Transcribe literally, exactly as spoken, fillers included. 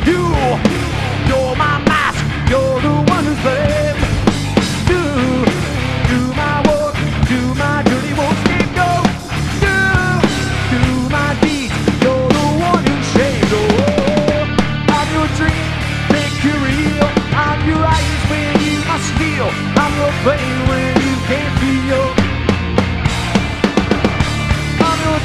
You, you're my mask, you're the one who's left. Do, do my work, do my dirty won't scapegoat. Do, do my deeds, you're the one who shamed. Oh, I'm your dream, make you real. I'm your eyes when you must feel. I'm your pain when